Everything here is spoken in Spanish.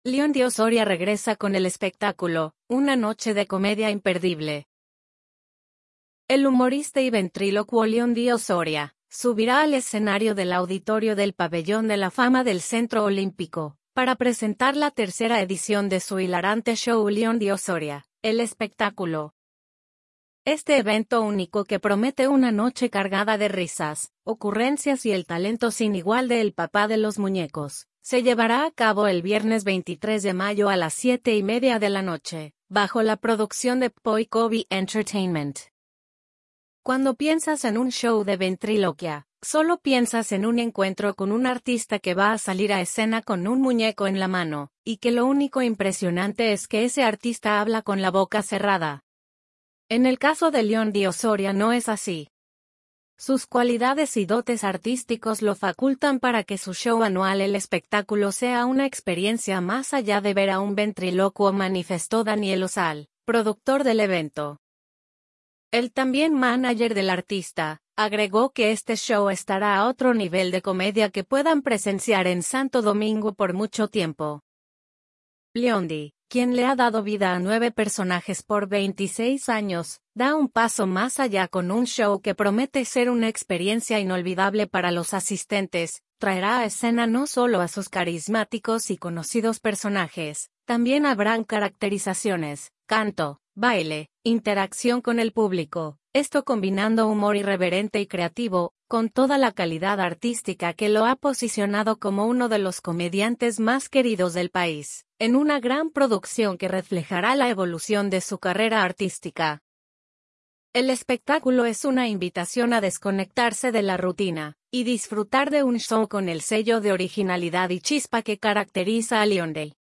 León Osoria regresa con el espectáculo, una noche de comedia imperdible. El humorista y ventrílocuo León Osoria subirá al escenario del auditorio del Pabellón de la Fama del Centro Olímpico, para presentar la tercera edición de su hilarante show León Osoria, el espectáculo. Este evento único que promete una noche cargada de risas, ocurrencias y el talento sin igual de El Papá de los Muñecos, se llevará a cabo el viernes 23 de mayo a las 7:30 de la noche, bajo la producción de Poi Kobe Entertainment. Cuando piensas en un show de ventriloquia, solo piensas en un encuentro con un artista que va a salir a escena con un muñeco en la mano, y que lo único impresionante es que ese artista habla con la boca cerrada. En el caso de León Osoria no es así. Sus cualidades y dotes artísticos lo facultan para que su show anual El Espectáculo sea una experiencia más allá de ver a un ventrílocuo, manifestó Daniel Osal, productor del evento. El también manager del artista, agregó que este show estará a otro nivel de comedia que puedan presenciar en Santo Domingo por mucho tiempo. León, quien le ha dado vida a 9 personajes por 26 años, da un paso más allá con un show que promete ser una experiencia inolvidable para los asistentes. Traerá a escena no solo a sus carismáticos y conocidos personajes, también habrán caracterizaciones, canto, baile, interacción con el público, esto combinando humor irreverente y creativo, con toda la calidad artística que lo ha posicionado como uno de los comediantes más queridos del país, en una gran producción que reflejará la evolución de su carrera artística. El espectáculo es una invitación a desconectarse de la rutina y disfrutar de un show con el sello de originalidad y chispa que caracteriza a León.